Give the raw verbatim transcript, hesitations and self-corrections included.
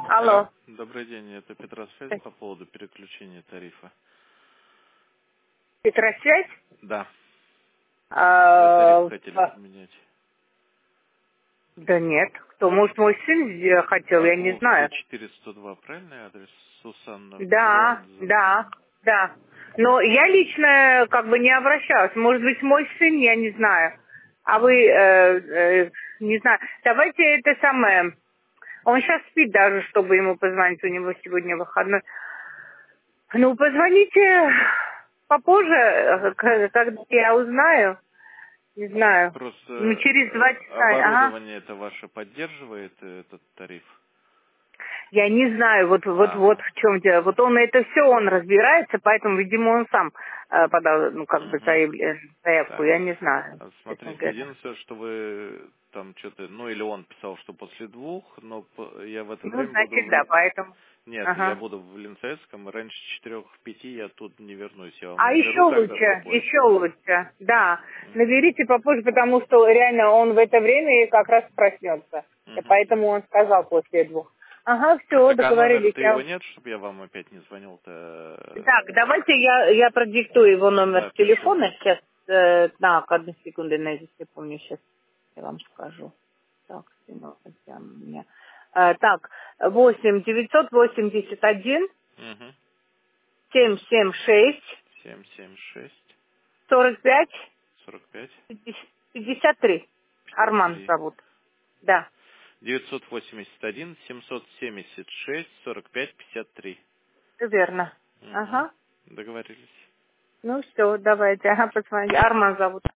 Алло. Алло, добрый день, это Петросвязь по поводу переключения тарифа. Петросвязь? Да. А, Вы тариф хотели а, поменять. да нет. Кто? Может, мой сын э, хотел, я не Орлов знаю. сто четыре сто два, правильный адрес? Сусанна Да, Бронза. да, да. Но я лично как бы не обращалась. Может быть, мой сын, я не знаю. А вы, э, э, не знаю. Давайте это самое. Он сейчас спит даже, чтобы ему позвонить. У него сегодня выходной. Ну, позвоните попозже, э, к- когда я узнаю. Не знаю. Просто Ну, через два э, часа. Ага. оборудование это ваше поддерживает э, этот тариф? Я не знаю, вот, вот, вот Ага. в чем дело. Вот он это все он разбирается, поэтому, видимо, он сам э, подал, ну, как бы Угу. заявле- заявку. Так. Я не знаю, А честно Смотрите, говоря. единственное, что вы там что-то, ну или он писал, что после двух, но п- я в это Ну, время буду значит, в да, Ли- поэтому. Нет, я Ага. буду в Ленцевском, и раньше четырех-пяти я тут не вернусь. Я вам А еще наберу тогда лучше, попозже. еще лучше, да. Мгм. Наберите попозже, потому что реально он в это время и как раз проснется. И Мгм. поэтому он сказал после двух. Ага, все, Так, а договорились. номер-то его Я... нет, чтобы я вам опять не звонил-то? Так, давайте я, я продиктую его номер Да, пишу. телефона сейчас. Э, так, одну секунду, Надя, если помню, сейчас я вам скажу. Так, ну, это у меня. Э, так, восемь девятьсот восемьдесят один Угу. семь семь шесть семь семь шесть сорок пять сорок пять пятьдесят три. пятьдесят Арман три. зовут. Да, девятьсот восемьдесят один семьсот семьдесят шесть сорок пять пятьдесят три. все верно. Угу. Ага. Договорились. Ну все, давайте. Ага, посмотрите. Арман зовут.